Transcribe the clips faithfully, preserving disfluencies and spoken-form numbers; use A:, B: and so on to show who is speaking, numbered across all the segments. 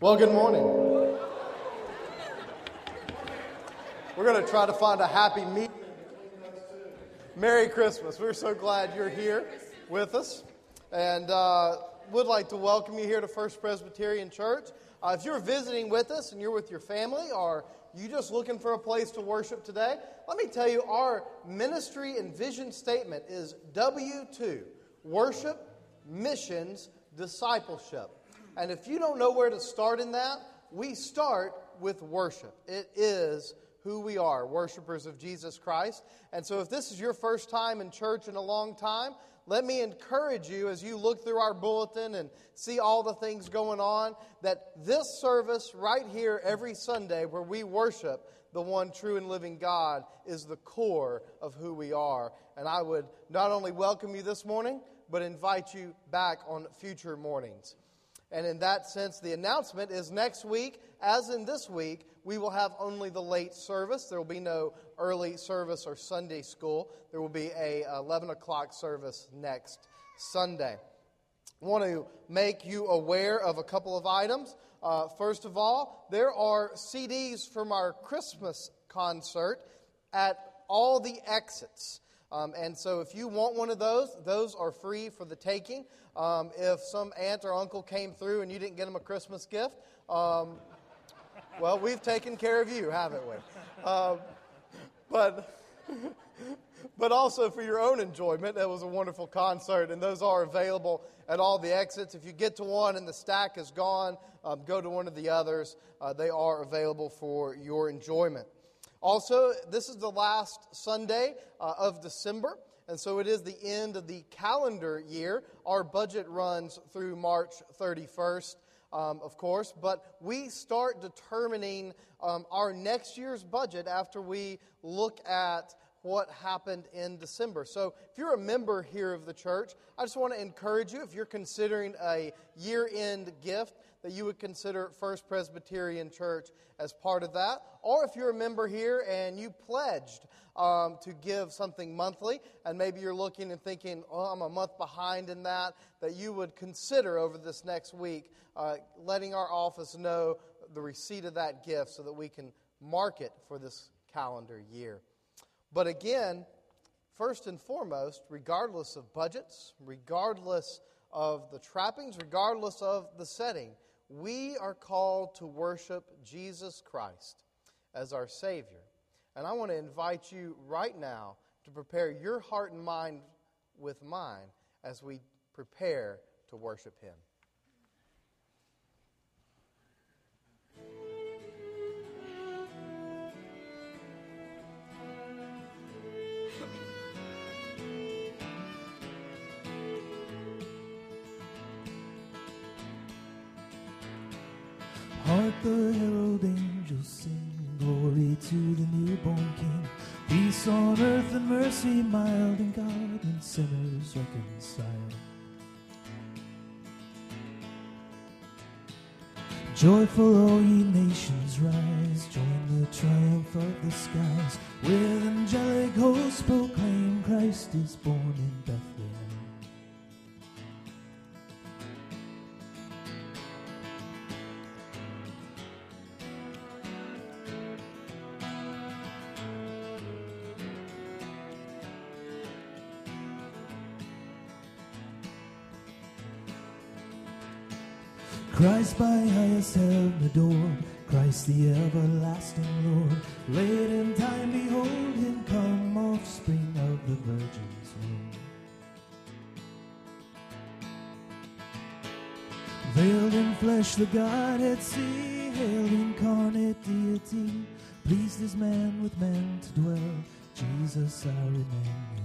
A: Well, good morning. We're going to try to find a happy meeting. Merry Christmas. We're so glad you're here with us. And uh, would like to welcome you here to First Presbyterian Church. Uh, if you're visiting with us and you're with your family, or you just looking for a place to worship today, let me tell you, our ministry and vision statement is W two, Worship, Missions, Discipleship. And if you don't know where to start in that, we start with worship. It is who we are, worshipers of Jesus Christ. And so if this is your first time in church in a long time, let me encourage you as you look through our bulletin and see all the things going on, that this service right here every Sunday where we worship the one true and living God is the core of who we are. And I would not only welcome you this morning, but invite you back on future mornings. And in that sense, the announcement is next week, as in this week, we will have only the late service. There will be no early service or Sunday school. There will be a eleven o'clock service next Sunday. I want to make you aware of a couple of items. Uh, first of all, there are C Ds from our Christmas concert at all the exits. Um, and so if you want one of those, those are free for the taking. Um, if some aunt or uncle came through and you didn't get them a Christmas gift, um, well, we've taken care of you, haven't we? Uh, but but also for your own enjoyment, that was a wonderful concert, and those are available at all the exits. If you get to one and the stack is gone, um, go to one of the others. Uh, they are available for your enjoyment. Also, this is the last Sunday uh, of December, and so it is the end of the calendar year. Our budget runs through March thirty-first, um, of course, but we start determining um, our next year's budget after we look at what happened in December. So if you're a member here of the church, I just want to encourage you, if you're considering a year-end gift, that you would consider First Presbyterian Church as part of that. Or if you're a member here and you pledged um, to give something monthly, and maybe you're looking and thinking, oh, I'm a month behind in that, that you would consider over this next week uh, letting our office know the receipt of that gift so that we can mark it for this calendar year. But again, first and foremost, regardless of budgets, regardless of the trappings, regardless of the setting, we are called to worship Jesus Christ as our Savior. And I want to invite you right now to prepare your heart and mind with mine as we prepare to worship Him.
B: Hark the herald angels sing, glory to the newborn King. Peace on earth and mercy mild, and God and sinners reconciled. Joyful all ye nations rise, join the triumph of the skies. With angelic hosts proclaim, Christ is born in Bethlehem. Christ by highest heaven adored, Christ the everlasting Lord. Late in time behold Him come, offspring of the Virgin's womb. Veiled in flesh the Godhead see, hail incarnate deity. Pleased is man with man to dwell, Jesus our Emmanuel.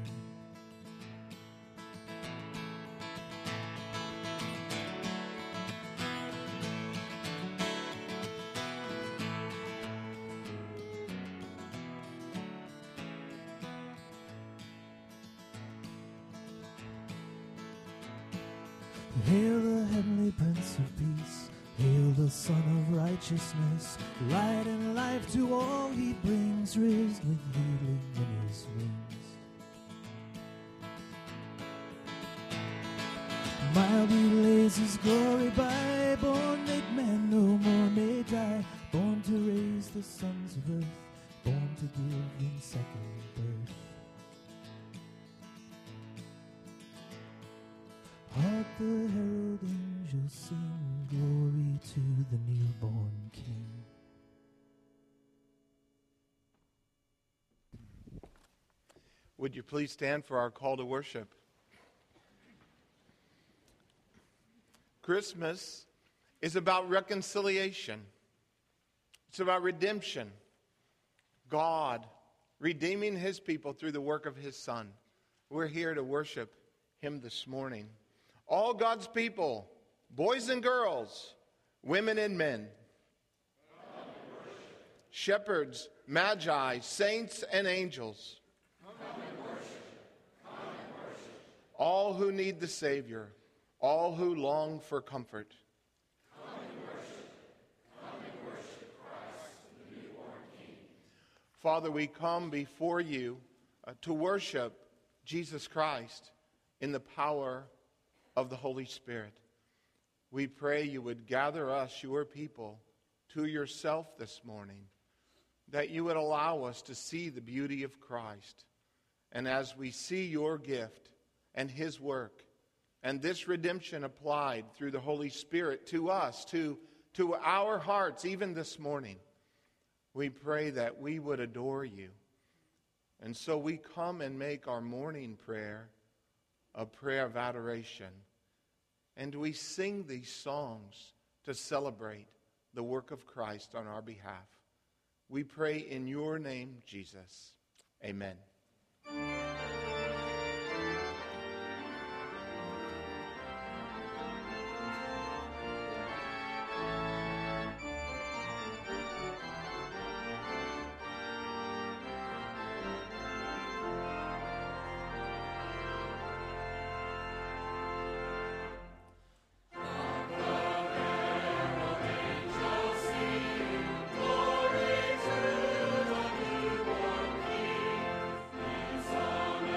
B: Hail the heavenly Prince of Peace, hail the Son of Righteousness. Light and life to all He brings, risen with healing in His wings. Mild he lays his glory by, born that man no more may die, born to raise the sons of earth, born to give them second birth. Hark the herald angels sing, glory to the newborn King.
C: Would you please stand for our call to worship? Christmas is about reconciliation. It's about redemption. God redeeming his people through the work of his Son. We're here to worship him this morning. All God's people, boys and girls, women and men, shepherds, magi, saints and angels, all who need the Savior, all who long for comfort. Come and worship, come and worship Christ, the newborn King. Father, we come before you uh, to worship Jesus Christ in the power of the Holy Spirit. We pray you would gather us, your people, to yourself this morning, that you would allow us to see the beauty of Christ. And as we see your gift, and his work, and this redemption applied through the Holy Spirit to us, to, to our hearts, even this morning, we pray that we would adore you. And so we come and make our morning prayer a prayer of adoration. And we sing these songs to celebrate the work of Christ on our behalf. We pray in your name, Jesus. Amen.
D: Glory to the newborn King.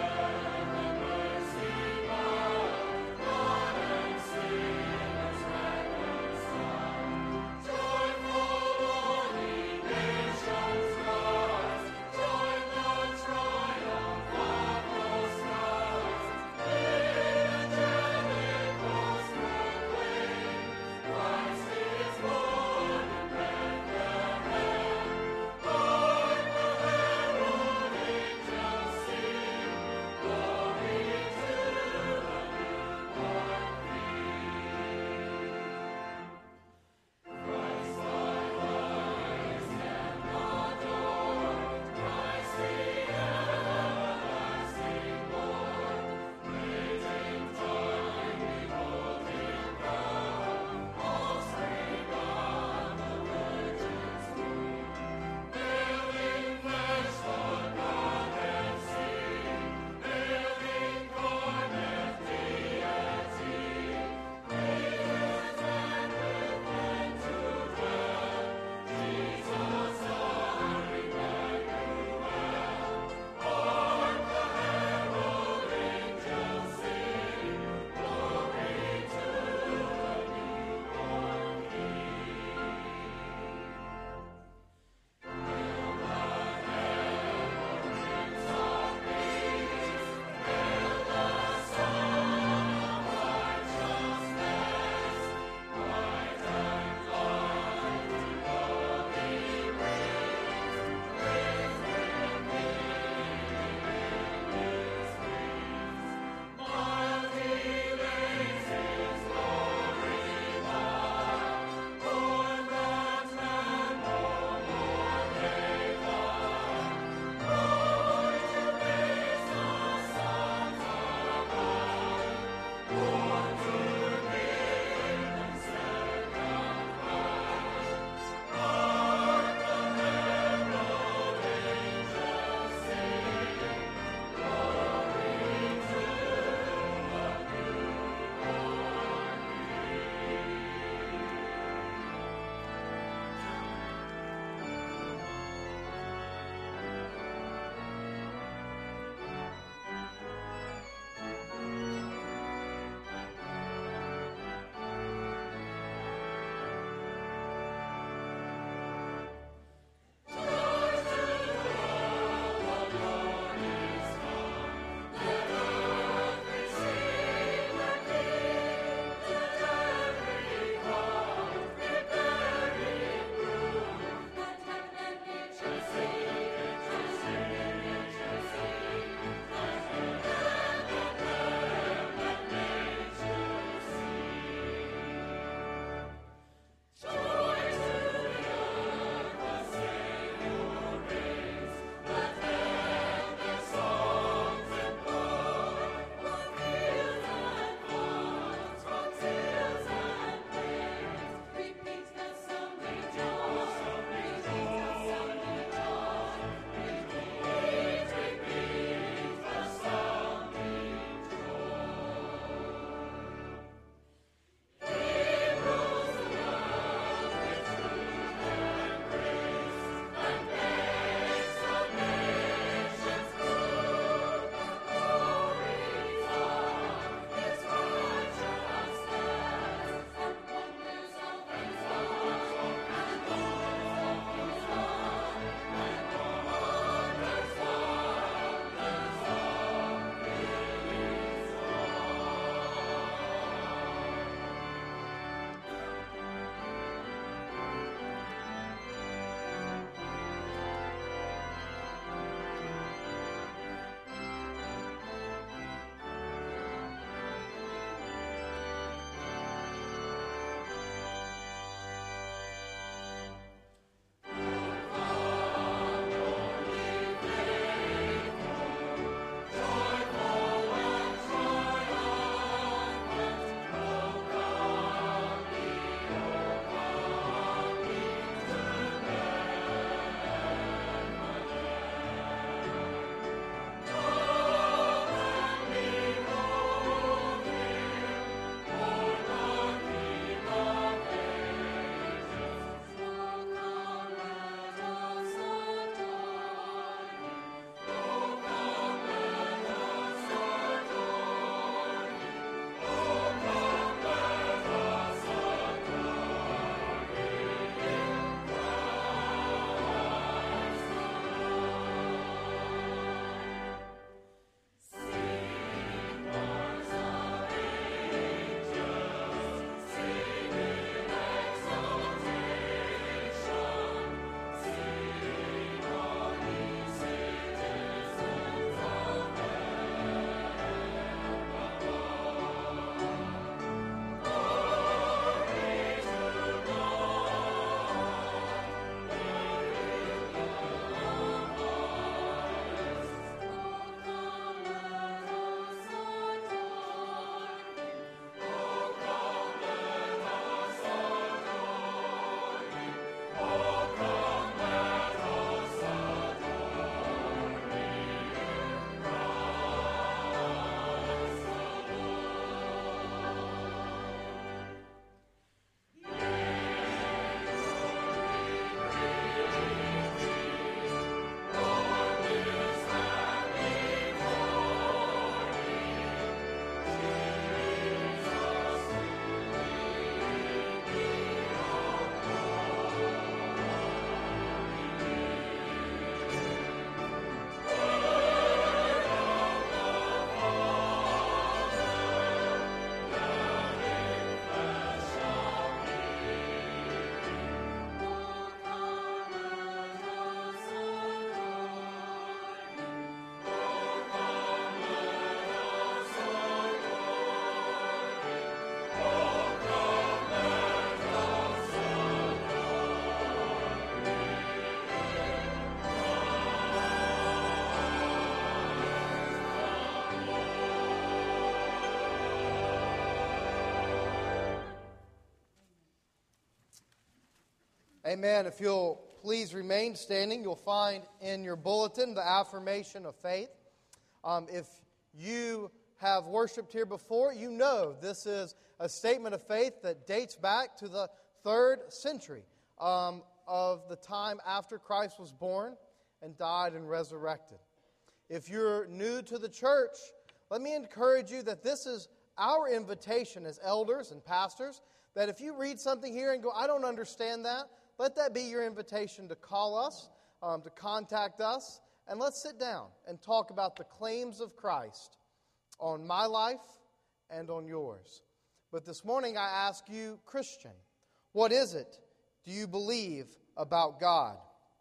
A: Amen. If you'll please remain standing, you'll find in your bulletin the affirmation of faith. Um, if you have worshiped here before, you know this is a statement of faith that dates back to the third century um, of the time after Christ was born and died and resurrected. If you're new to the church, let me encourage you that this is our invitation as elders and pastors, that if you read something here and go, I don't understand that, let that be your invitation to call us, um, to contact us, and let's sit down and talk about the claims of Christ on my life and on yours. But this morning I ask you, Christian, what is it do you believe about God?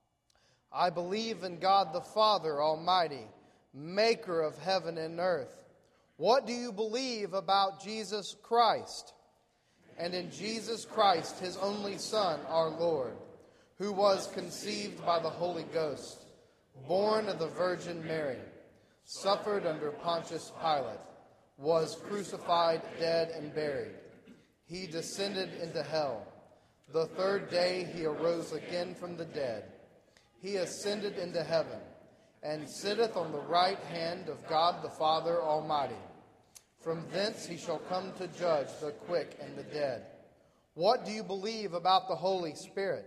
A: I believe in God the Father Almighty, maker of heaven and earth. What do you believe about Jesus Christ? And in Jesus Christ, His only Son, our Lord, who was conceived by the Holy Ghost, born of the Virgin Mary, suffered under Pontius Pilate, was crucified, dead, and buried. He descended into hell. The third day He arose again from the dead. He ascended into heaven, and sitteth on the right hand of God the Father Almighty. From thence He shall come to judge the quick and the dead. What do you believe about the Holy Spirit?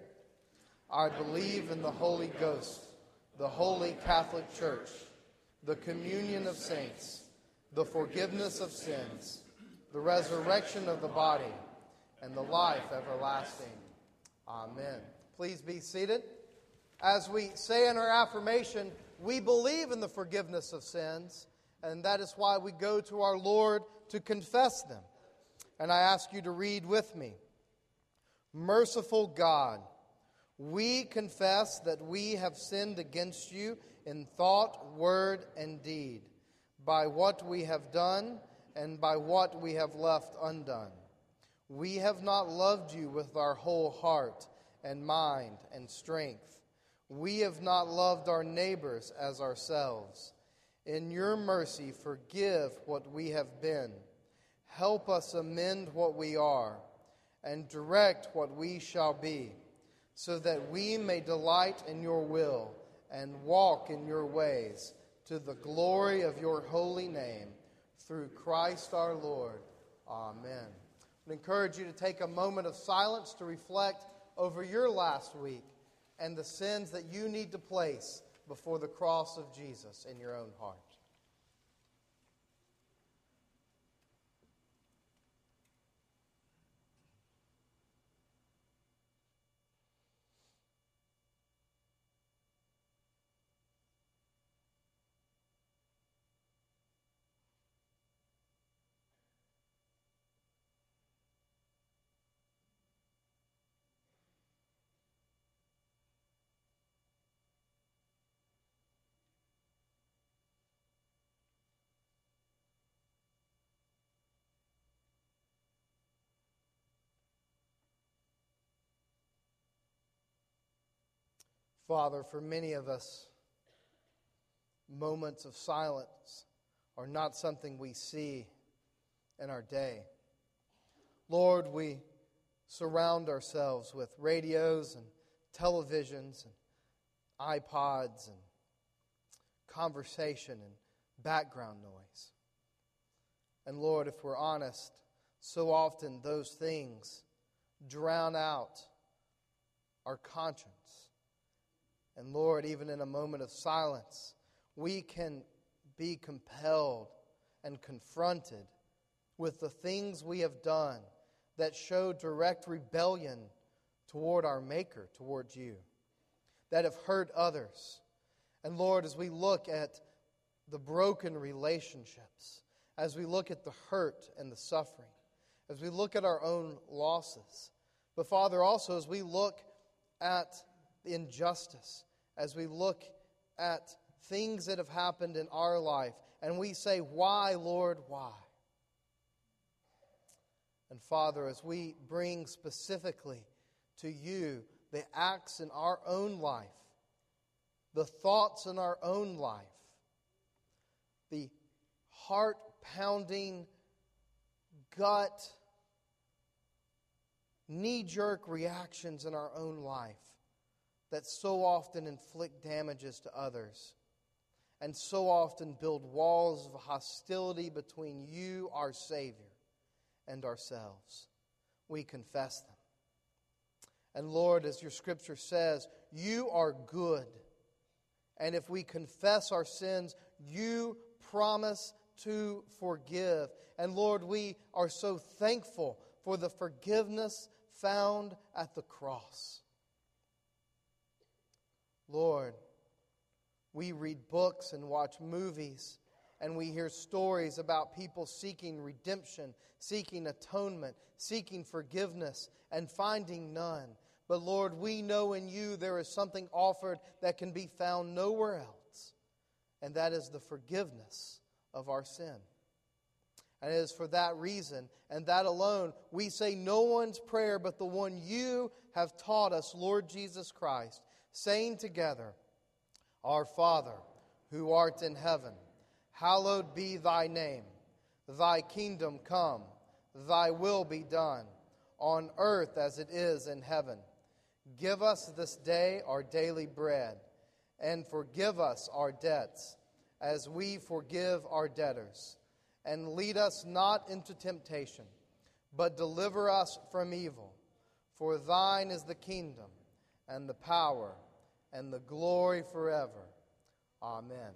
A: I believe in the Holy Ghost, the Holy Catholic Church, the communion of saints, the forgiveness of sins, the resurrection of the body, and the life everlasting. Amen. Please be seated. As we say in our affirmation, we believe in the forgiveness of sins, and that is why we go to our Lord to confess them. And I ask you to read with me. Merciful God, we confess that we have sinned against you in thought, word, and deed, by what we have done and by what we have left undone. We have not loved you with our whole heart and mind and strength. We have not loved our neighbors as ourselves. In your mercy, forgive what we have been. Help us amend what we are, and direct what we shall be, so that we may delight in your will and walk in your ways, to the glory of your holy name, through Christ our Lord. Amen. I would encourage you to take a moment of silence to reflect over your last week and the sins that you need to place before the cross of Jesus in your own heart. Father, for many of us, moments of silence are not something we see in our day. Lord, we surround ourselves with radios and televisions and iPods and conversation and background noise. And Lord, if we're honest, so often those things drown out our conscience. And Lord, even in a moment of silence, we can be compelled and confronted with the things we have done that show direct rebellion toward our Maker, toward you, that have hurt others. And Lord, as we look at the broken relationships, as we look at the hurt and the suffering, as we look at our own losses, but Father, also as we look at the injustice, as we look at things that have happened in our life, and we say, why, Lord, why? And Father, as we bring specifically to you the acts in our own life, the thoughts in our own life, the heart-pounding, gut knee-jerk reactions in our own life that so often inflict damages to others and so often build walls of hostility between you, our Savior, and ourselves. We confess them. And Lord, as your Scripture says, you are good. And if we confess our sins, you promise to forgive. And Lord, we are so thankful for the forgiveness found at the cross. Lord, we read books and watch movies, and we hear stories about people seeking redemption, seeking atonement, seeking forgiveness, and finding none. But Lord, we know in you there is something offered that can be found nowhere else, and that is the forgiveness of our sin. And it is for that reason and that alone we say no one's prayer but the one you have taught us, Lord Jesus Christ, saying together, Our Father, who art in heaven, hallowed be thy name. Thy kingdom come, thy will be done, on earth as it is in heaven. Give us this day our daily bread, and forgive us our debts, as we forgive our debtors. And lead us not into temptation, but deliver us from evil. For thine is the kingdom, and the power, and the glory forever. Amen.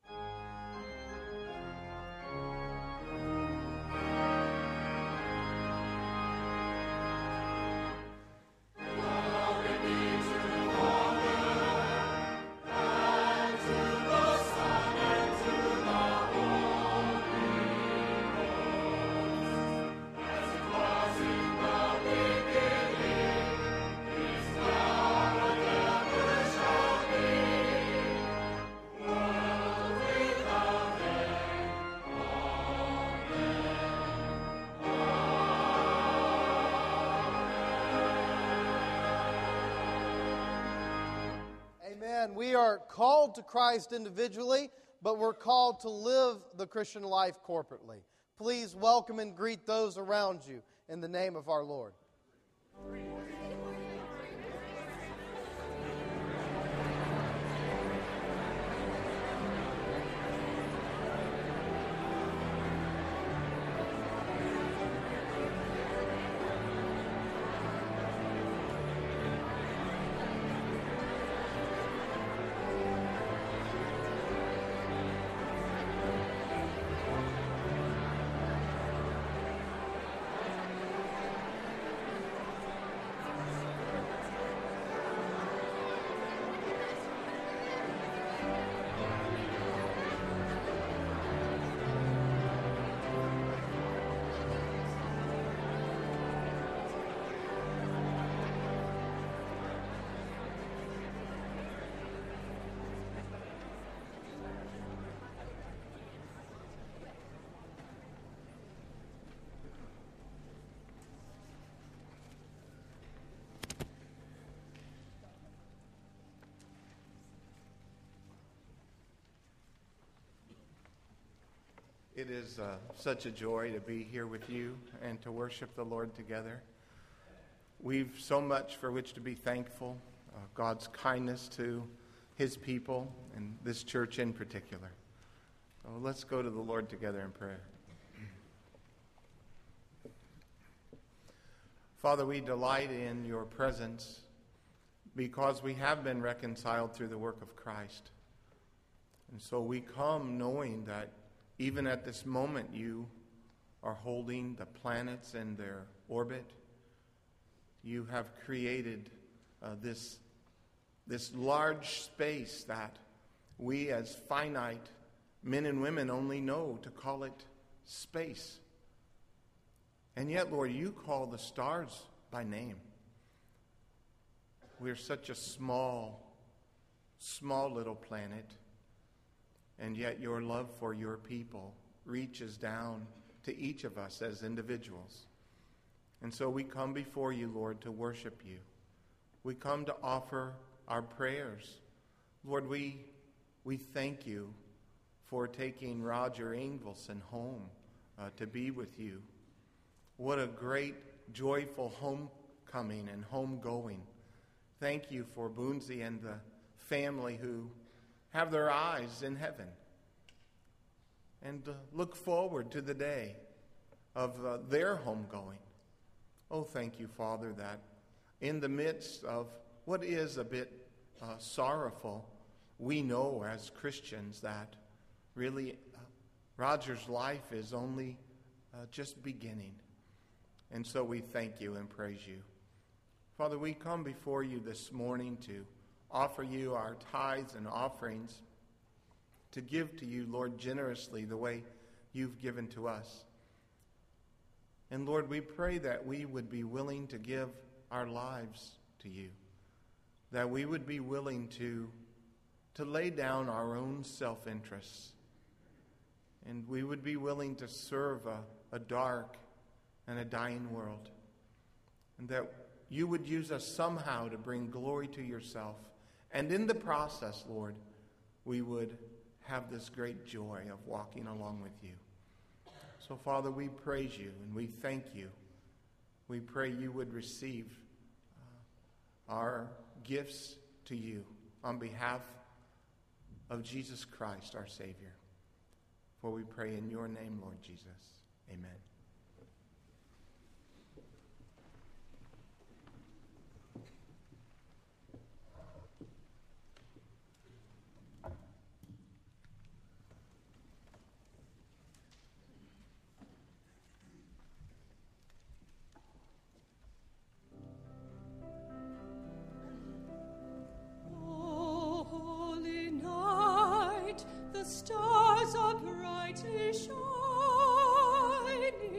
A: We are called to Christ individually, but we're called to live the Christian life corporately. Please welcome and greet those around you in the name of our Lord.
C: It is uh, such a joy to be here with you and to worship the Lord together. We've so much for which to be thankful, uh, God's kindness to his people and this church in particular. So let's go to the Lord together in prayer. Father, we delight in your presence because we have been reconciled through the work of Christ. And so we come knowing that even at this moment, you are holding the planets in their orbit. You have created uh, this, this large space that we as finite men and women only know to call it space. And yet, Lord, you call the stars by name. We're such a small, small little planet. And yet your love for your people reaches down to each of us as individuals. And so we come before you, Lord, to worship you. We come to offer our prayers. Lord, we, we thank you for taking Roger Ingvelson home uh, to be with you. What a great, joyful home homecoming and homegoing. Thank you for Boonsey and the family who have their eyes in heaven and uh, look forward to the day of uh, their homegoing. Oh, thank you, Father, that in the midst of what is a bit uh, sorrowful, we know as Christians that really uh, Roger's life is only uh, just beginning. And so we thank you and praise you. Father, we come before you this morning to offer you our tithes and offerings, to give to you, Lord, generously the way you've given to us. And Lord, we pray that we would be willing to give our lives to you, that we would be willing to, to lay down our own self-interests, and we would be willing to serve a, a dark and a dying world, and that you would use us somehow to bring glory to yourself. And in the process, Lord, we would have this great joy of walking along with you. So, Father, we praise you and we thank you. We pray you would receive uh, our gifts to you on behalf of Jesus Christ, our Savior. For we pray in your name, Lord Jesus. Amen.
D: Stars are brightly shining.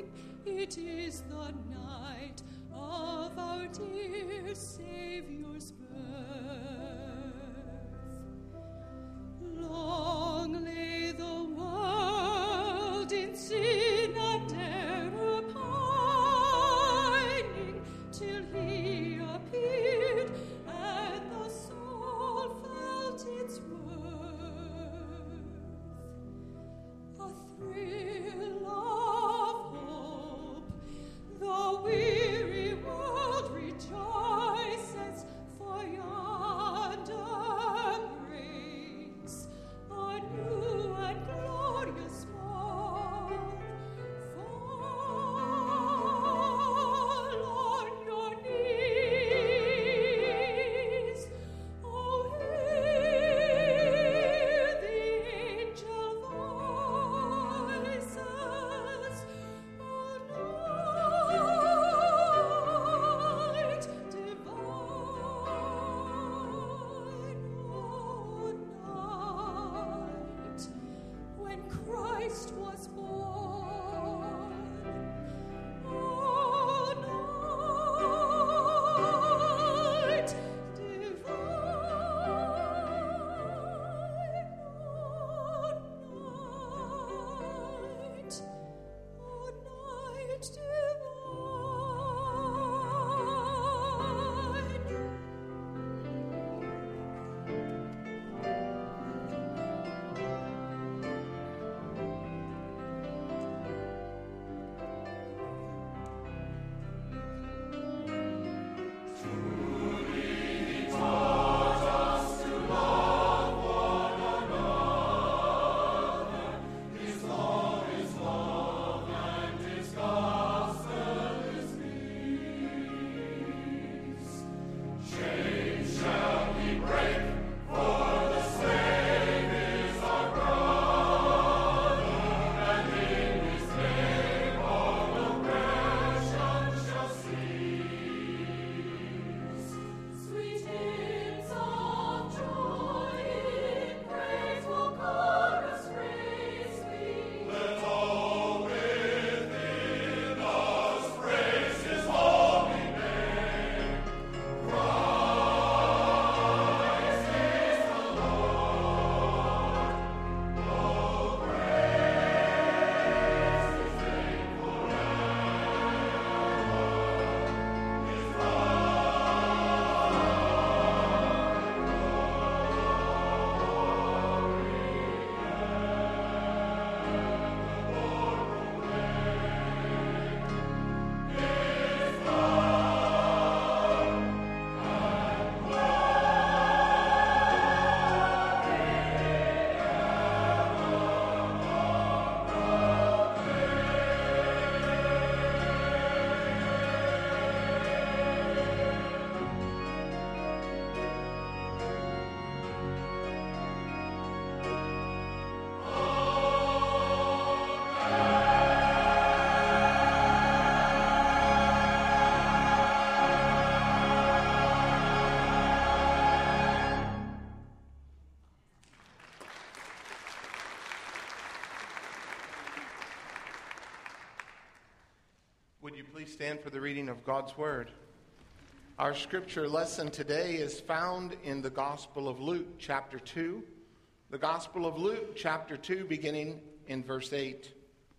C: Please stand for the reading of God's Word. Our scripture lesson today is found in the Gospel of Luke, chapter two. The Gospel of Luke, chapter two, beginning in verse eight.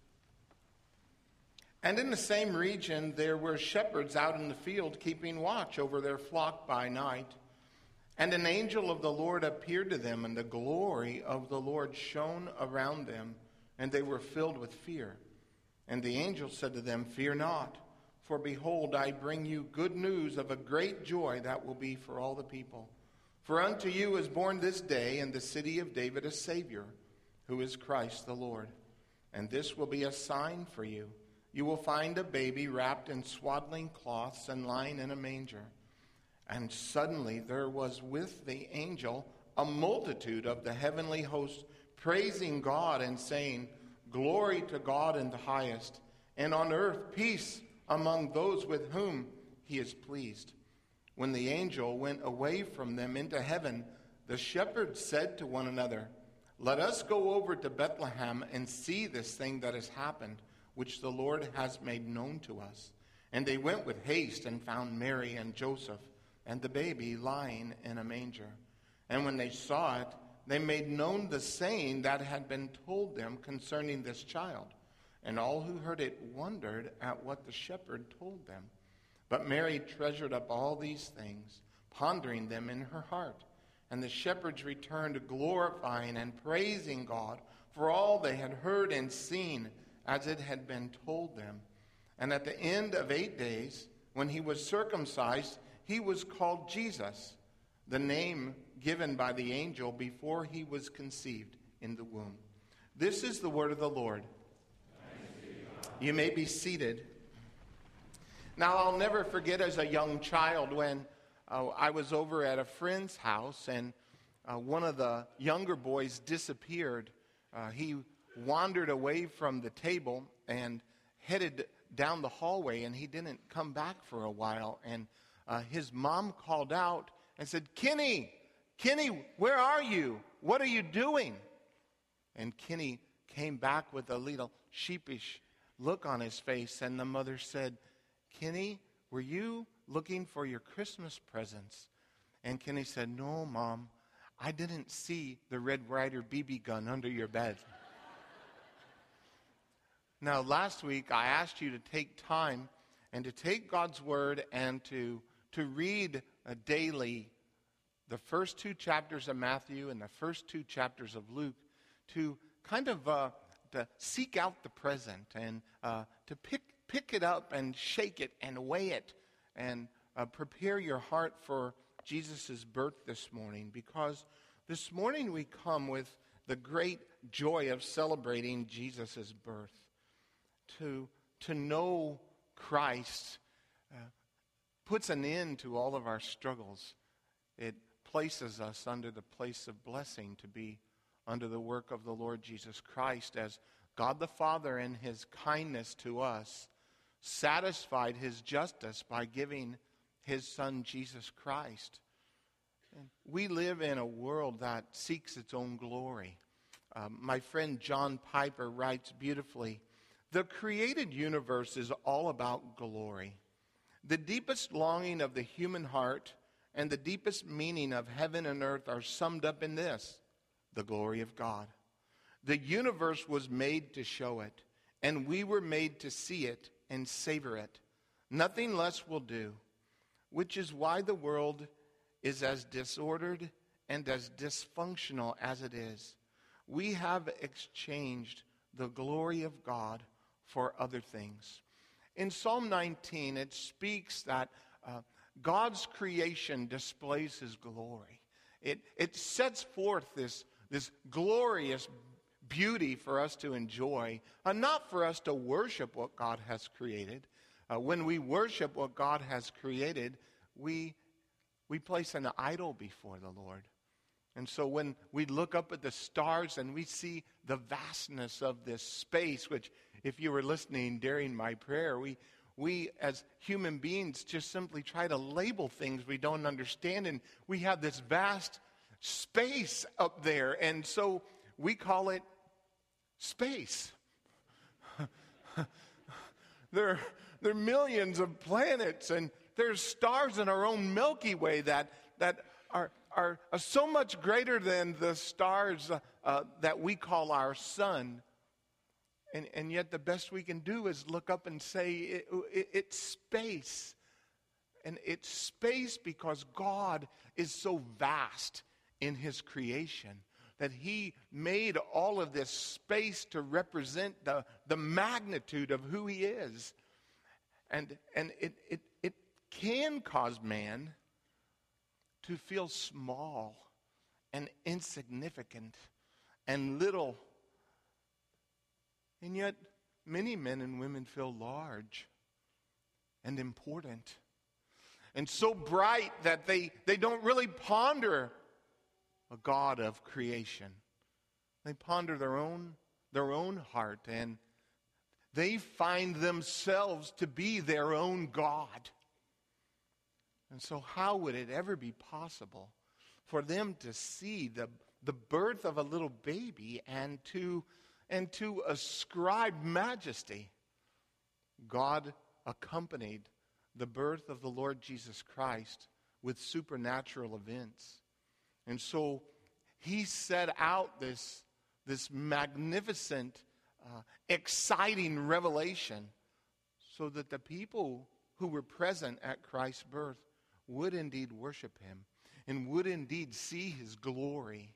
C: And in the same region there were shepherds out in the field keeping watch over their flock by night. And an angel of the Lord appeared to them, and the glory of the Lord shone around them, and they were filled with fear. And the angel said to them, "Fear not. For behold, I bring you good news of a great joy that will be for all the people. For unto you is born this day in the city of David a Savior, who is Christ the Lord. And this will be a sign for you. You will find a baby wrapped in swaddling cloths and lying in a manger." And suddenly there was with the angel a multitude of the heavenly host, praising God and saying, "Glory to God in the highest, and on earth peace among those with whom he is pleased." When the angel went away from them into heaven, the shepherds said to one another, "Let us go over to Bethlehem and see this thing that has happened, which the Lord has made known to us." And they went with haste and found Mary and Joseph and the baby lying in a manger. And when they saw it, they made known the saying that had been told them concerning this child. And all who heard it wondered at what the shepherd told them. But Mary treasured up all these things, pondering them in her heart. And the shepherds returned, glorifying and praising God for all they had heard and seen, as it had been told them. And at the end of eight days, when he was circumcised, he was called Jesus, the name given by the angel before he was conceived in the womb. This is the word of the Lord. You may be seated. Now, I'll never forget as a young child when uh, I was over at a friend's house and uh, one of the younger boys disappeared. Uh, he wandered away from the table and headed down the hallway, and he didn't come back for a while. And uh, his mom called out and said, "Kenny, Kenny, where are you? What are you doing?" And Kenny came back with a little sheepish look on his face, and the mother said, "Kenny, were you looking for your Christmas presents?" And Kenny said, "No, Mom, I didn't see the Red Ryder B B gun under your bed." Now, last week I asked you to take time and to take God's Word and to, to read uh, daily the first two chapters of Matthew and the first two chapters of Luke, to kind of uh, to seek out the present and uh, to pick pick it up and shake it and weigh it and uh, prepare your heart for Jesus' birth this morning, because this morning we come with the great joy of celebrating Jesus' birth. To, to know Christ uh, puts an end to all of our struggles. It places us under the place of blessing to be under the work of the Lord Jesus Christ, as God the Father in his kindness to us satisfied his justice by giving his Son Jesus Christ. And we live in a world that seeks its own glory. Um, my friend John Piper writes beautifully, "The created universe is all about glory. The deepest longing of the human heart and the deepest meaning of heaven and earth are summed up in this: the glory of God. The universe was made to show it, and we were made to see it and savor it. Nothing less will do, which is why the world is as disordered and as dysfunctional as it is. We have exchanged the glory of God for other things." In Psalm nineteen, it speaks that uh, God's creation displays his glory. It, it sets forth this, this glorious beauty for us to enjoy, and not for us to worship what God has created. Uh, when we worship what God has created, we, we place an idol before the Lord. And so when we look up at the stars and we see the vastness of this space, which if you were listening during my prayer, we, we as human beings just simply try to label things we don't understand. And we have this vast space up there. And so we call it space. there, there are millions of planets, and there's stars in our own Milky Way that, that are, are, are so much greater than the stars uh, uh, that we call our sun. And, and yet the best we can do is look up and say it, it, it's space. And it's space because God is so vast in his creation that he made all of this space to represent the, the magnitude of who he is. And, and it, it, it can cause man to feel small and insignificant and little. And yet many men and women feel large and important and so bright that they, they don't really ponder a God of creation. They ponder their own, their own heart, and they find themselves to be their own God. And so how would it ever be possible for them to see the, the birth of a little baby and to, and to ascribe majesty? God accompanied the birth of the Lord Jesus Christ with supernatural events. And so he set out this, this magnificent, uh, exciting revelation so that the people who were present at Christ's birth would indeed worship him and would indeed see his glory.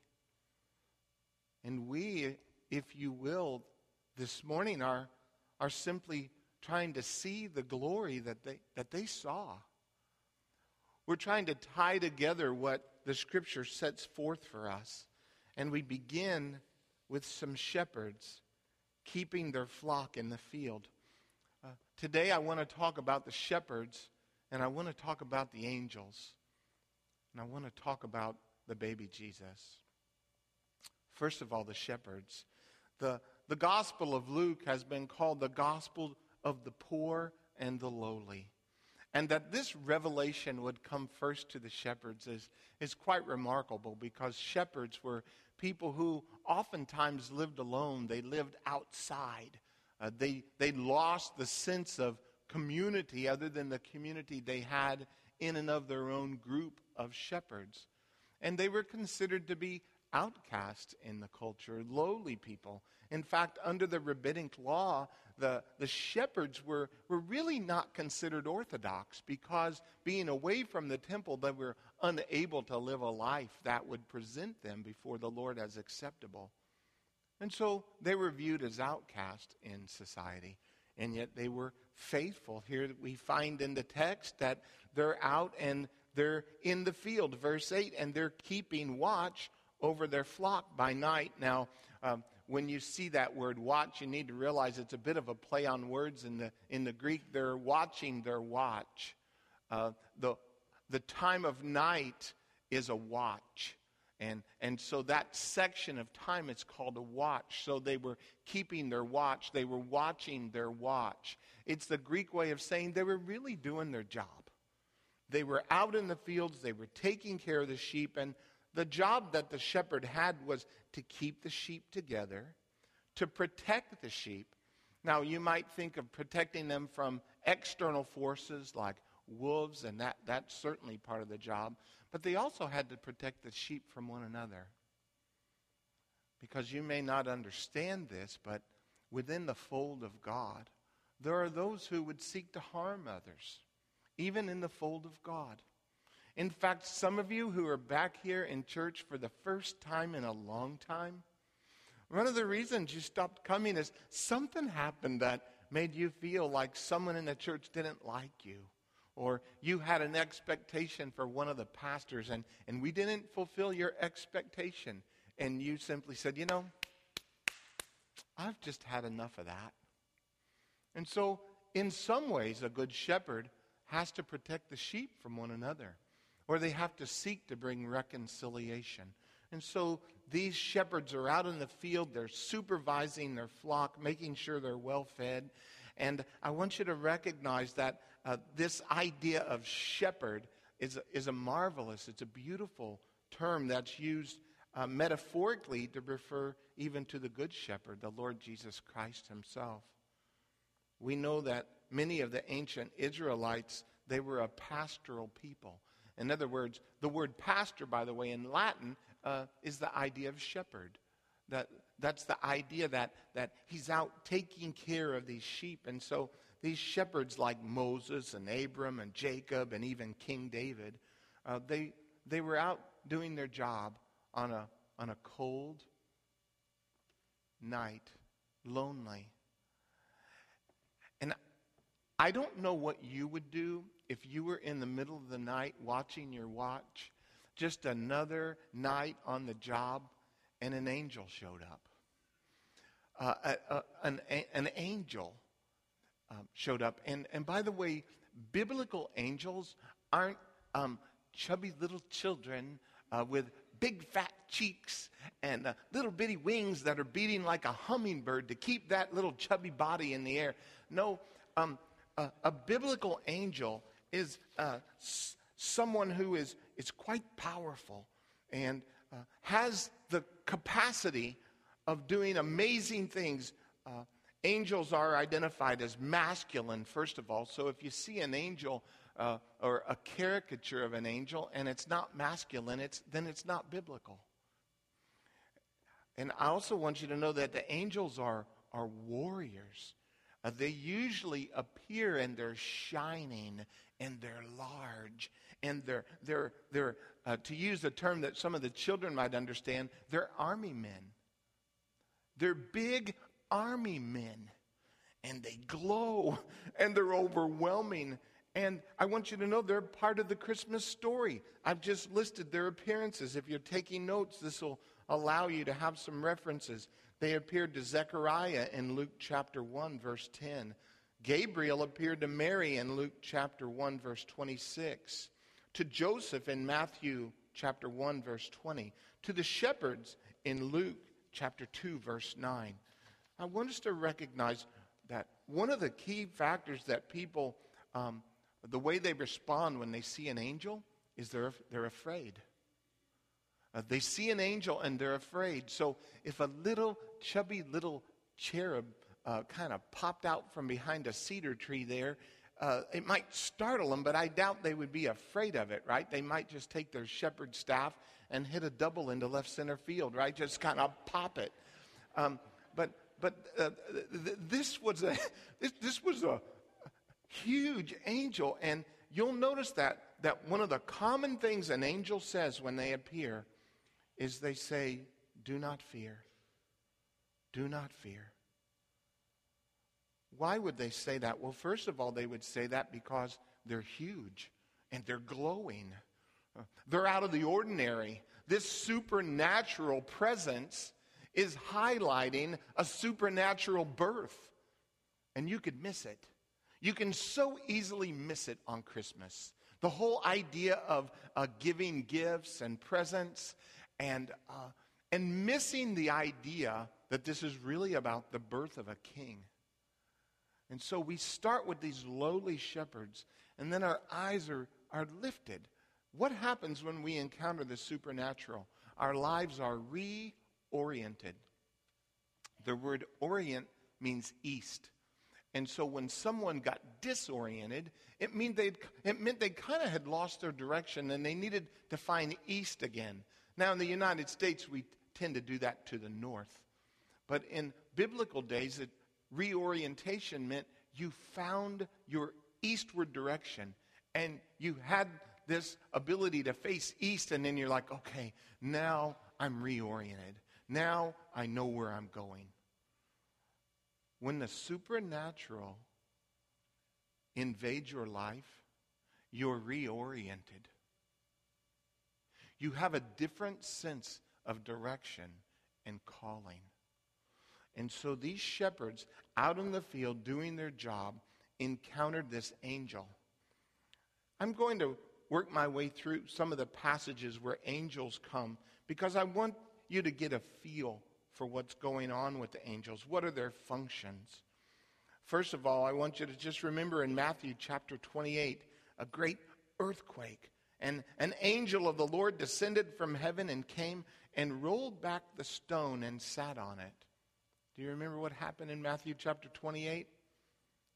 C: And we, if you will, this morning are, are simply trying to see the glory that they, that they saw. We're trying to tie together what the Scripture sets forth for us. And we begin with some shepherds keeping their flock in the field. Uh, today I want to talk about the shepherds, and I want to talk about the angels, and I want to talk about the baby Jesus. First of all, the shepherds. The, the Gospel of Luke has been called the Gospel of the poor and the lowly. And that this revelation would come first to the shepherds is, is quite remarkable, because shepherds were people who oftentimes lived alone. They lived outside. Uh, they, they lost the sense of community other than the community they had in and of their own group of shepherds. And they were considered to be outcasts in the culture, lowly people. In fact, under the rabbinic law, the, the shepherds were, were really not considered orthodox, because being away from the temple, they were unable to live a life that would present them before the Lord as acceptable. And so they were viewed as outcasts in society, and yet they were faithful. Here we find in the text that they're out and they're in the field, verse eight, and they're keeping watch over their flock by night. Now, um, when you see that word watch, you need to realize it's a bit of a play on words in the in the Greek. They're watching their watch. Uh, the the time of night is a watch. And, and so that section of time is called a watch. So they were keeping their watch. They were watching their watch. It's the Greek way of saying they were really doing their job. They were out in the fields. They were taking care of the sheep. And the job that the shepherd had was to keep the sheep together, to protect the sheep. Now, you might think of protecting them from external forces like wolves, and that, that's certainly part of the job. But they also had to protect the sheep from one another. Because you may not understand this, but within the fold of God, there are those who would seek to harm others, even in the fold of God. In fact, some of you who are back here in church for the first time in a long time, one of the reasons you stopped coming is something happened that made you feel like someone in the church didn't like you. Or you had an expectation for one of the pastors, and, and we didn't fulfill your expectation. And you simply said, you know, I've just had enough of that. And so, in some ways, a good shepherd has to protect the sheep from one another. Or they have to seek to bring reconciliation. And so, these shepherds are out in the field. They're supervising their flock, making sure they're well fed. And I want you to recognize that uh, this idea of shepherd is a, is a marvelous, it's a beautiful term that's used uh, metaphorically to refer even to the good shepherd, the Lord Jesus Christ himself. We know that many of the ancient Israelites, they were a pastoral people. In other words, the word pastor, by the way, in Latin, uh, is the idea of shepherd. That that's the idea that that he's out taking care of these sheep. And so these shepherds like Moses and Abram and Jacob and even King David, uh, they they were out doing their job on a on a cold night, lonely. And I don't know what you would do if you were in the middle of the night watching your watch, just another night on the job, and an angel showed up. Uh, a, a, an, a, an angel um, showed up. And, and by the way, biblical angels aren't um, chubby little children uh, with big fat cheeks and uh, little bitty wings that are beating like a hummingbird to keep that little chubby body in the air. No, um, a, a biblical angel is uh, s- someone who is, is quite powerful and uh, has the capacity of doing amazing things. Uh, angels are identified as masculine, first of all. So if you see an angel uh, or a caricature of an angel and it's not masculine, it's, then it's not biblical. And I also want you to know that the angels are, are warriors. Uh, they usually appear and they're shining and they're large and they're, they're, they're uh, to use a term that some of the children might understand, they're army men. They're big army men, and they glow, and they're overwhelming. And I want you to know they're part of the Christmas story. I've just listed their appearances. If you're taking notes, this will allow you to have some references. They appeared to Zechariah in Luke chapter one, verse ten. Gabriel appeared to Mary in Luke chapter one, verse twenty-six. To Joseph in Matthew chapter one, verse twenty. To the shepherds in Luke chapter two, verse nine. I want us to recognize that one of the key factors that people, um, the way they respond when they see an angel is they're, they're afraid. Uh, they see an angel and they're afraid. So if a little chubby little cherub uh, kind of popped out from behind a cedar tree there, uh, it might startle them, but I doubt they would be afraid of it, right? They might just take their shepherd's staff and hit a double into left center field, right? Just kind of pop it. Um, but but uh, th- this was a this, this was a huge angel, and you'll notice that that one of the common things an angel says when they appear is they say, "Do not fear. Do not fear." Why would they say that? Well, first of all, they would say that because they're huge and they're glowing. They're out of the ordinary. This supernatural presence is highlighting a supernatural birth. And you could miss it. You can so easily miss it on Christmas. The whole idea of uh, giving gifts and presents and, uh, and missing the idea that this is really about the birth of a king. And so we start with these lowly shepherds, and then our eyes are, are lifted. What happens when we encounter the supernatural? Our lives are reoriented. The word orient means east. And so when someone got disoriented, it meant they'd, it meant they kind of had lost their direction and they needed to find east again. Now in the United States, we tend to do that to the north. But in biblical days, it, reorientation meant you found your eastward direction and you had this ability to face east, and then you're like, okay, now I'm reoriented. Now I know where I'm going. When the supernatural invades your life, you're reoriented. You have a different sense of direction and calling. And so these shepherds out in the field doing their job encountered this angel. I'm going to work my way through some of the passages where angels come because I want you to get a feel for what's going on with the angels. What are their functions? First of all, I want you to just remember in Matthew chapter twenty-eight, a great earthquake. And an angel of the Lord descended from heaven and came and rolled back the stone and sat on it. Do you remember what happened in Matthew chapter twenty-eight?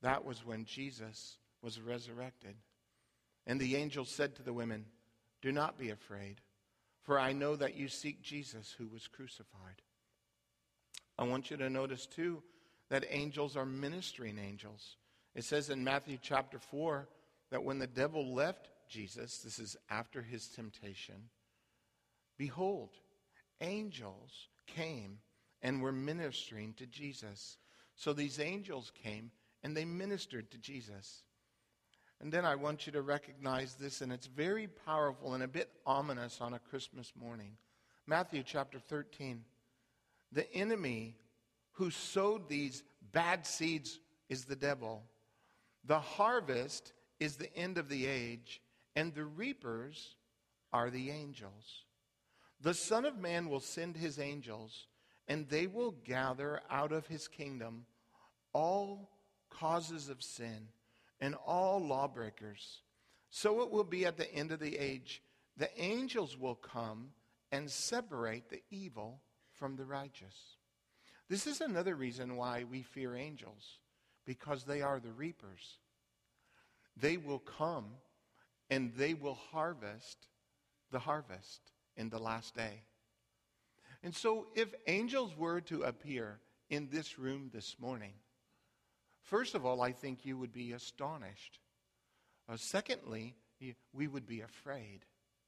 C: That was when Jesus was resurrected. And the angel said to the women, "Do not be afraid, for I know that you seek Jesus who was crucified." I want you to notice too that angels are ministering angels. It says in Matthew chapter four that when the devil left Jesus, this is after his temptation, behold, angels came and were ministering to Jesus. So these angels came and they ministered to Jesus. And then I want you to recognize this, and it's very powerful and a bit ominous on a Christmas morning. Matthew chapter thirteen. The enemy who sowed these bad seeds is the devil. The harvest is the end of the age, and the reapers are the angels. The Son of Man will send his angels, and they will gather out of his kingdom all causes of sin and all lawbreakers. So it will be at the end of the age. The angels will come and separate the evil from the righteous. This is another reason why we fear angels, because they are the reapers. They will come and they will harvest the harvest in the last day. And so if angels were to appear in this room this morning, first of all, I think you would be astonished. Uh, secondly, we would be afraid.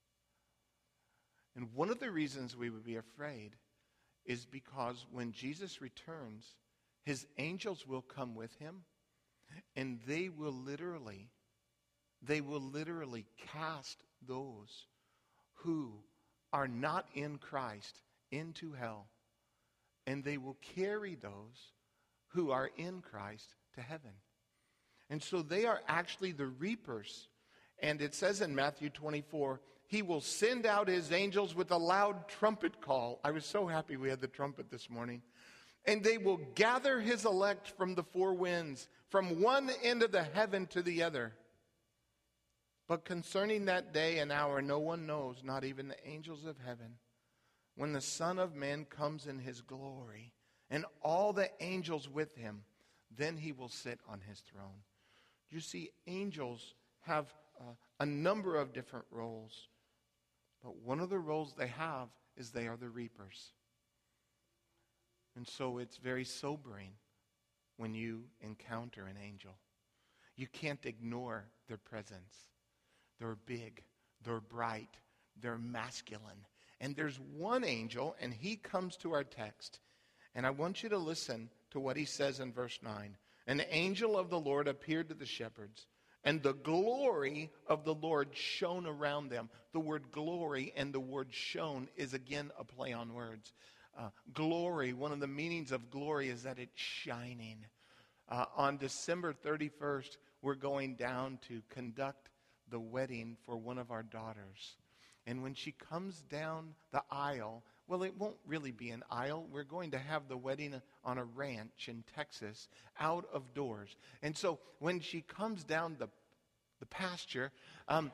C: And one of the reasons we would be afraid is because when Jesus returns, his angels will come with him, and they will literally, they will literally cast those who are not in Christ into hell, and they will carry those who are in Christ to heaven. And so they are actually the reapers. And it says in Matthew twenty-four, he will send out his angels with a loud trumpet call. I was so happy we had the trumpet this morning. And they will gather his elect from the four winds, from one end of the heaven to the other. But concerning that day and hour, no one knows, not even the angels of heaven, when the Son of Man comes in his glory, and all the angels with him, then he will sit on his throne. You see, angels have uh, a number of different roles. But one of the roles they have is they are the reapers. And so it's very sobering when you encounter an angel. You can't ignore their presence. They're big, they're bright, they're masculine. And there's one angel, and he comes to our text. And I want you to listen to what he says in verse nine. An angel of the Lord appeared to the shepherds, and the glory of the Lord shone around them. The word glory and the word shone is again a play on words. Uh, glory, one of the meanings of glory is that it's shining. Uh, on December thirty-first, we're going down to conduct the wedding for one of our daughters. And when she comes down the aisle, well, it won't really be an aisle. We're going to have the wedding on a ranch in Texas, out of doors. And so when she comes down the, the pasture, um,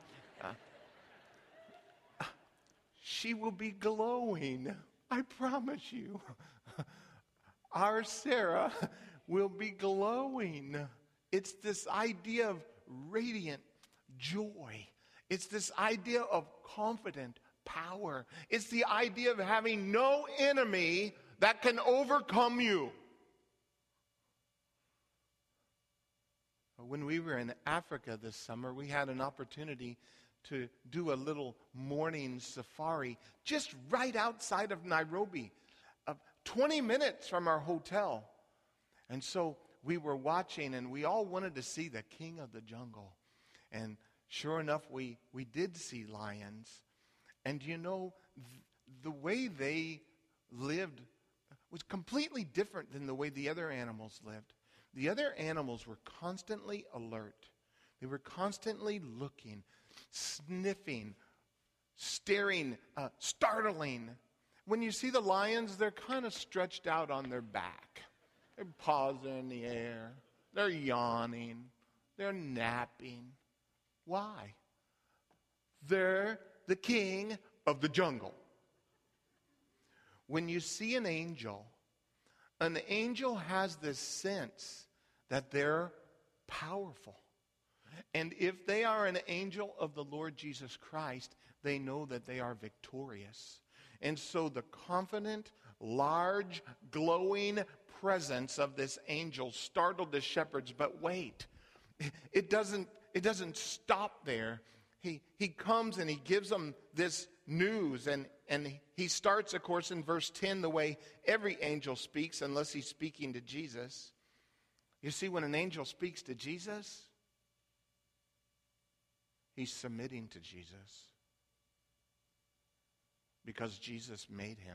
C: uh, she will be glowing. I promise you. Our Sarah will be glowing. It's this idea of radiant joy. It's this idea of confident power. It's the idea of having no enemy that can overcome you. When we were in Africa this summer, we had an opportunity to do a little morning safari just right outside of Nairobi, uh, twenty minutes from our hotel. And so we were watching, and we all wanted to see the king of the jungle. And sure enough, we, we did see lions. And you know, th- the way they lived was completely different than the way the other animals lived. The other animals were constantly alert. They were constantly looking, sniffing, staring, uh, startling. When you see the lions, they're kind of stretched out on their back. Their paws are in the air. They're yawning. They're napping. Why? They're the king of the jungle. When you see an angel, an angel has this sense that they're powerful. And if they are an angel of the Lord Jesus Christ, they know that they are victorious. And so the confident, large, glowing presence of this angel startled the shepherds. But wait, it doesn't, it doesn't stop there. He, he comes and he gives them this news. And, and he starts, of course, in verse ten, the way every angel speaks, unless he's speaking to Jesus. You see, when an angel speaks to Jesus, he's submitting to Jesus. Because Jesus made him.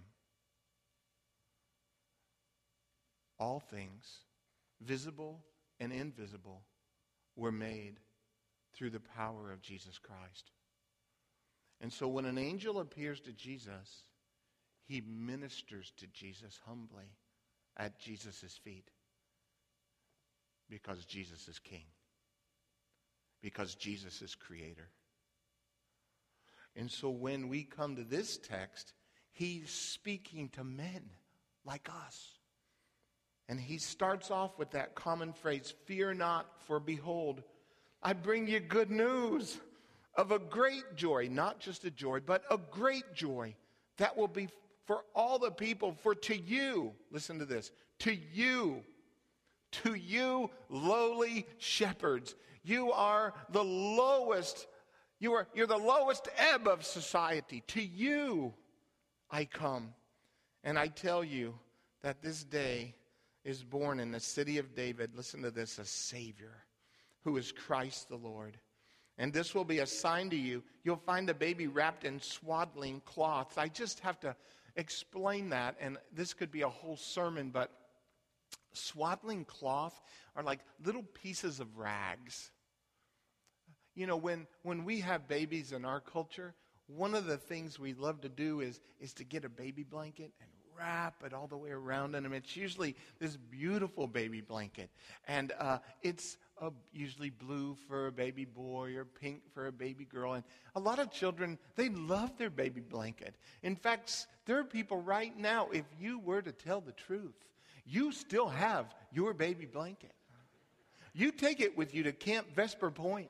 C: All things, visible and invisible, were made through the power of Jesus Christ. And so when an angel appears to Jesus, he ministers to Jesus humbly at Jesus' feet. Because Jesus is king. Because Jesus is creator. And so when we come to this text, he's speaking to men like us. And he starts off with that common phrase, "Fear not, for behold, I bring you good news of a great joy," not just a joy, but a great joy that will be for all the people. For to you, listen to this, to you, to you lowly shepherds, you are the lowest, you are, you're the lowest ebb of society. To you I come. And I tell you that this day is born in the city of David, listen to this, a Savior, who is Christ the Lord. And this will be a sign to you. You'll find a baby wrapped in swaddling cloths. I just have to explain that, and this could be a whole sermon, but swaddling cloth are like little pieces of rags. You know, when, when we have babies in our culture, one of the things we love to do is, is to get a baby blanket and wrap it all the way around them. It's usually this beautiful baby blanket. And uh, it's uh, usually blue for a baby boy or pink for a baby girl. And a lot of children, they love their baby blanket. In fact, there are people right now, if you were to tell the truth, you still have your baby blanket. You take it with you to Camp Vesper Point.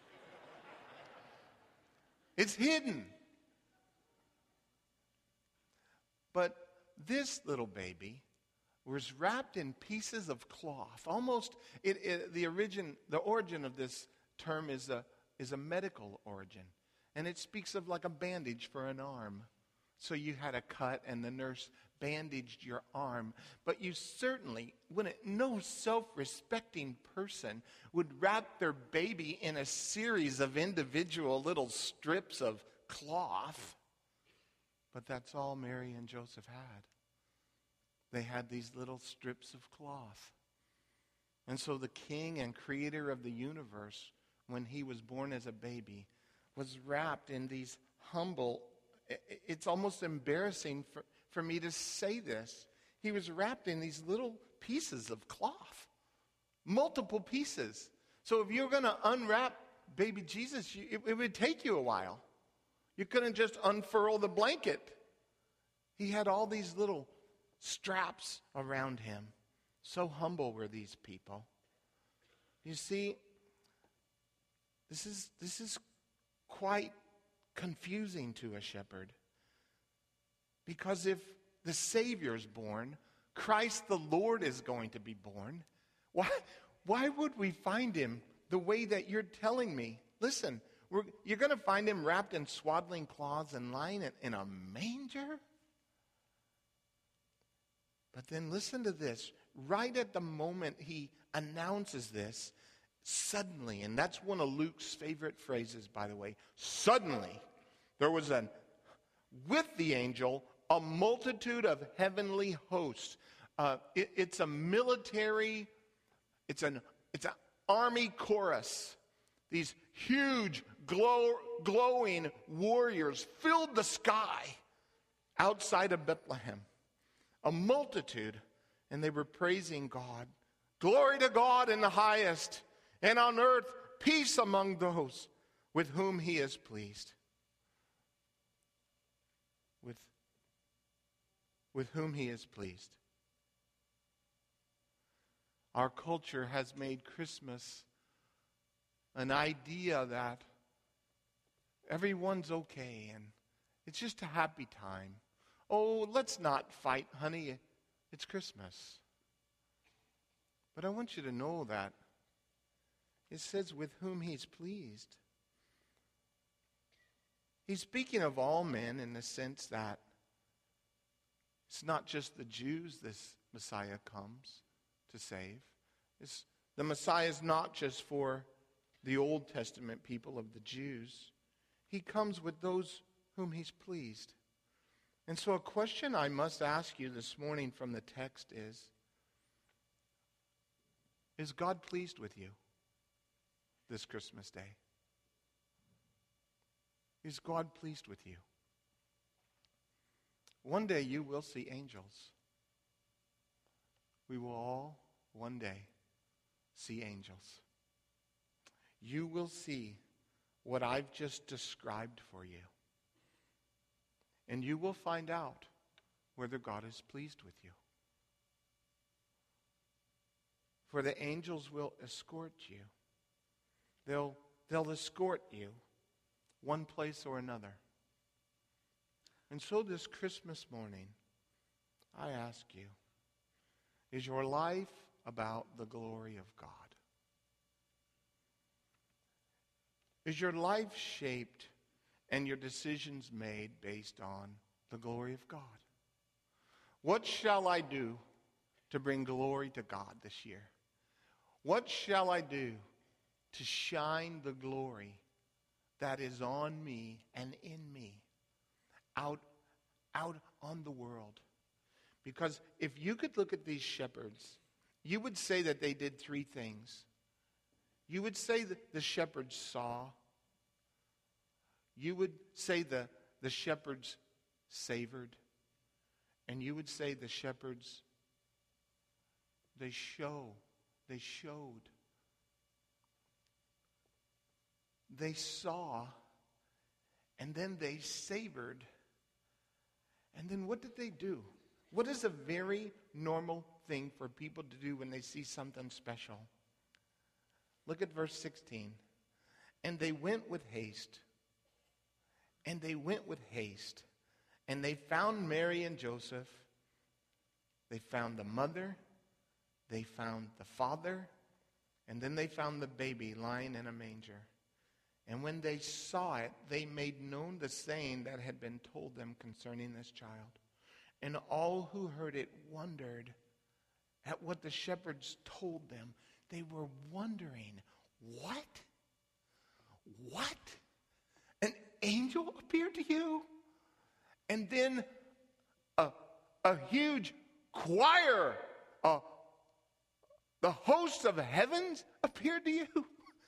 C: It's hidden. But this little baby was wrapped in pieces of cloth. Almost, it, it, the origin, the origin of this term is a, is a medical origin. And it speaks of like a bandage for an arm. So you had a cut and the nurse bandaged your arm. But you certainly wouldn't, no self-respecting person would wrap their baby in a series of individual little strips of cloth. But that's all Mary and Joseph had. They had these little strips of cloth. And so the king and creator of the universe, when he was born as a baby, was wrapped in these humble, it's almost embarrassing for, for me to say this. He was wrapped in these little pieces of cloth. Multiple pieces. So if you're going to unwrap baby Jesus, you, it, it would take you a while. You couldn't just unfurl the blanket. He had all these little straps around him. So humble were these people. You see, this is this is quite confusing to a shepherd. Because if the Savior is born, Christ the Lord is going to be born, why, why would we find him the way that you're telling me? Listen, we're, you're going to find him wrapped in swaddling cloths and lying in, in a manger? But then listen to this. Right at the moment he announces this, suddenly, and that's one of Luke's favorite phrases, by the way, suddenly there was an, with the angel, a multitude of heavenly hosts. Uh, it, it's a military, it's an it's an army chorus. These huge, glow, glowing warriors filled the sky outside of Bethlehem. A multitude, and they were praising God. Glory to God in the highest, and on earth peace among those with whom he is pleased. With, with whom he is pleased. Our culture has made Christmas an idea that everyone's okay and it's just a happy time. Oh, let's not fight, honey. It's Christmas. But I want you to know that it says with whom he's pleased. He's speaking of all men in the sense that it's not just the Jews this Messiah comes to save. It's, the Messiah is not just for the Old Testament people of the Jews. He comes with those whom he's pleased. And so a question I must ask you this morning from the text is, is God pleased with you this Christmas day? Is God pleased with you? One day you will see angels. We will all one day see angels. You will see what I've just described for you. And you will find out whether God is pleased with you. For the angels will escort you. They'll, they'll escort you one place or another. And so this Christmas morning, I ask you, is your life about the glory of God? Is your life shaped and your decisions made based on the glory of God? What shall I do to bring glory to God this year? What shall I do to shine the glory that is on me and in me out, out on the world? Because if you could look at these shepherds, you would say that they did three things. You would say that the shepherds saw. You would say the, the shepherds savored. And you would say the shepherds, they show, they showed. They saw, and then they savored. And then what did they do? What is a very normal thing for people to do when they see something special? Look at verse sixteen. And they went with haste. And they went with haste. And they found Mary and Joseph. They found the mother. They found the father. And then they found the baby lying in a manger. And when they saw it, they made known the saying that had been told them concerning this child. And all who heard it wondered at what the shepherds told them. They were wondering, what? What? An angel appeared to you? And then a, a huge choir, uh, the hosts of heavens appeared to you?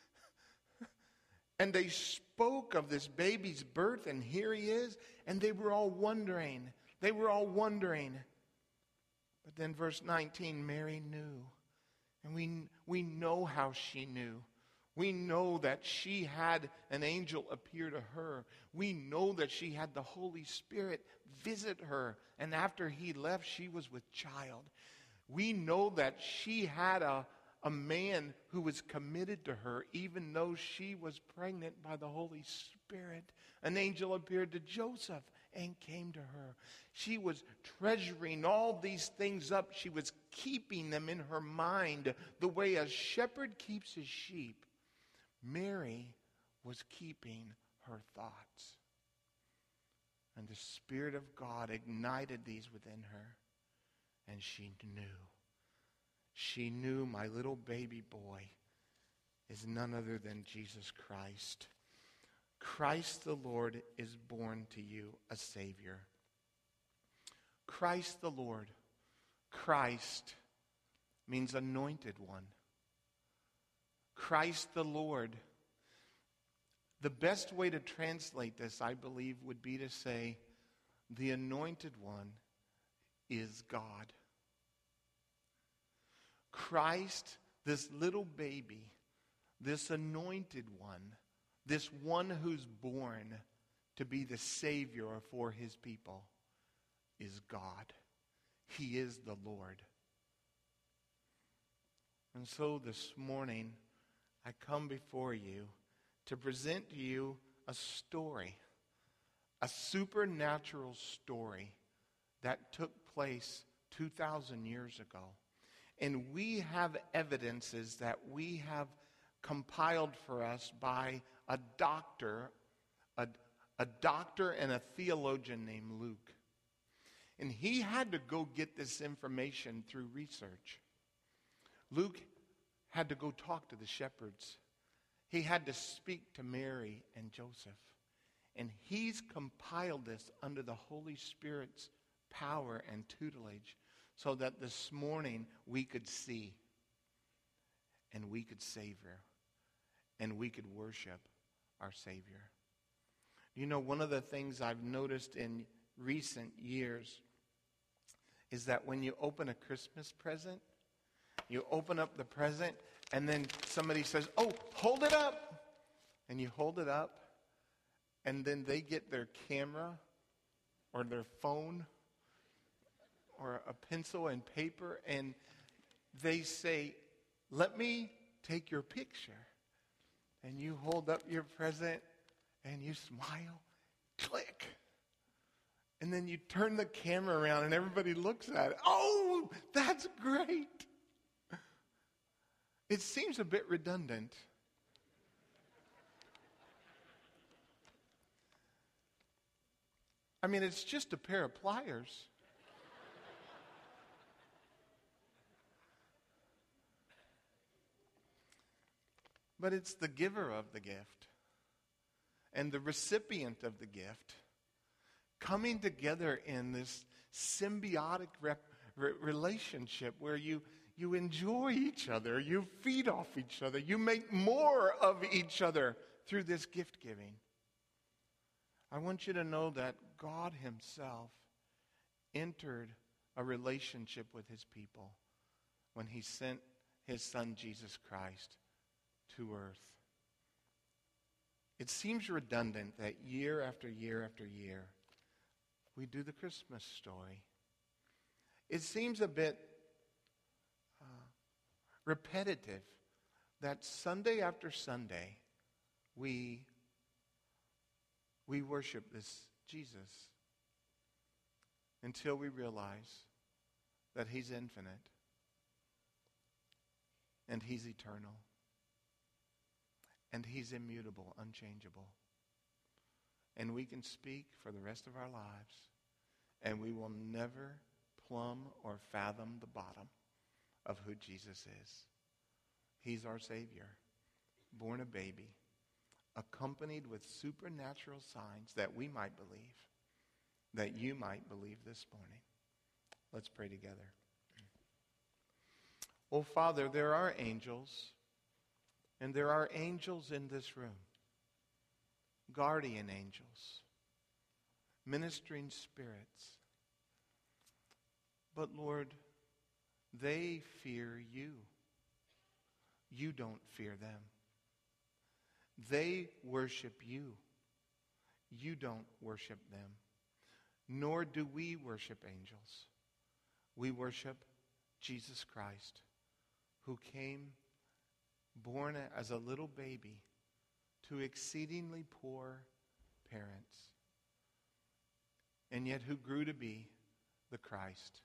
C: And they spoke of this baby's birth, and here he is, and they were all wondering. They were all wondering. But then verse nineteen, Mary knew. And we, we know how she knew. We know that she had an angel appear to her. We know that she had the Holy Spirit visit her. And after he left, she was with child. We know that she had a, a man who was committed to her, even though she was pregnant by the Holy Spirit. An angel appeared to Joseph and came to her. She was treasuring all these things up. She was keeping them in her mind the way a shepherd keeps his sheep. Mary was keeping her thoughts. And the Spirit of God ignited these within her. And she knew. She knew my little baby boy is none other than Jesus Christ. Christ the Lord is born to you a Savior. Christ the Lord. Christ means anointed one. Christ the Lord. The best way to translate this, I believe, would be to say, the anointed one is God. Christ, this little baby, this anointed one, this one who's born to be the Savior for his people, is God. He is the Lord. And so this morning, I come before you to present to you a story, a supernatural story that took place two thousand years ago. And we have evidences that we have compiled for us by a doctor, a, a doctor and a theologian named Luke. And he had to go get this information through research. Luke had to go talk to the shepherds. He had to speak to Mary and Joseph. And he's compiled this under the Holy Spirit's power and tutelage so that this morning we could see and we could savor and we could worship our Savior. You know, one of the things I've noticed in recent years is that when you open a Christmas present, you open up the present and then somebody says, "Oh, hold it up." And you hold it up and then they get their camera or their phone or a pencil and paper and they say, "Let me take your picture." And you hold up your present and you smile, click. And then you turn the camera around and everybody looks at it. "Oh, that's great." It seems a bit redundant. I mean, it's just a pair of pliers. But it's the giver of the gift and the recipient of the gift coming together in this symbiotic rep, re, relationship where you, you enjoy each other, you feed off each other, you make more of each other through this gift giving. I want you to know that God himself entered a relationship with his people when he sent his son Jesus Christ to earth. It seems redundant that year after year after year we do the Christmas story. It seems a bit uh, repetitive that Sunday after Sunday we we worship this Jesus until we realize that he's infinite and he's eternal. And he's immutable, unchangeable. And we can speak for the rest of our lives, and we will never plumb or fathom the bottom of who Jesus is. He's our Savior, born a baby, accompanied with supernatural signs that we might believe, that you might believe this morning. Let's pray together. Oh, Father, there are angels. And there are angels in this room, guardian angels, ministering spirits. But Lord, they fear you. You don't fear them. They worship you. You don't worship them. Nor do we worship angels. We worship Jesus Christ, who came born as a little baby to exceedingly poor parents, and yet who grew to be the Christ,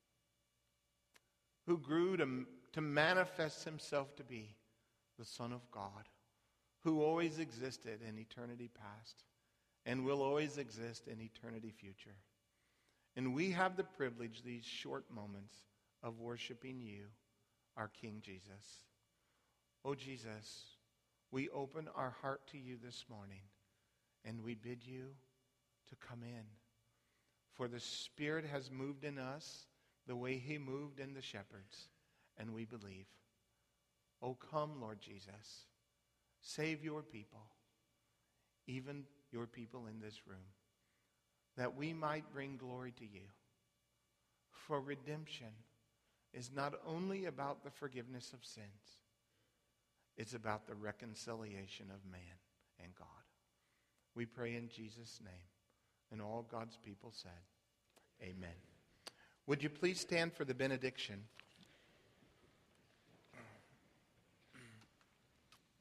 C: who grew to, to manifest himself to be the Son of God, who always existed in eternity past and will always exist in eternity future. And we have the privilege, these short moments, of worshiping you, our King Jesus. Oh, Jesus, we open our heart to you this morning, and we bid you to come in. For the Spirit has moved in us the way he moved in the shepherds, and we believe. Oh, come, Lord Jesus. Save your people, even your people in this room, that we might bring glory to you. For redemption is not only about the forgiveness of sins, it's about the reconciliation of man and God. We pray in Jesus' name. And all God's people said, amen. Would you please stand for the benediction?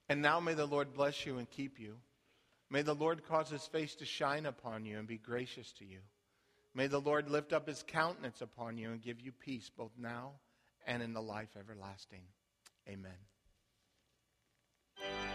C: And now may the Lord bless you and keep you. May the Lord cause his face to shine upon you and be gracious to you. May the Lord lift up his countenance upon you and give you peace both now and in the life everlasting. Amen.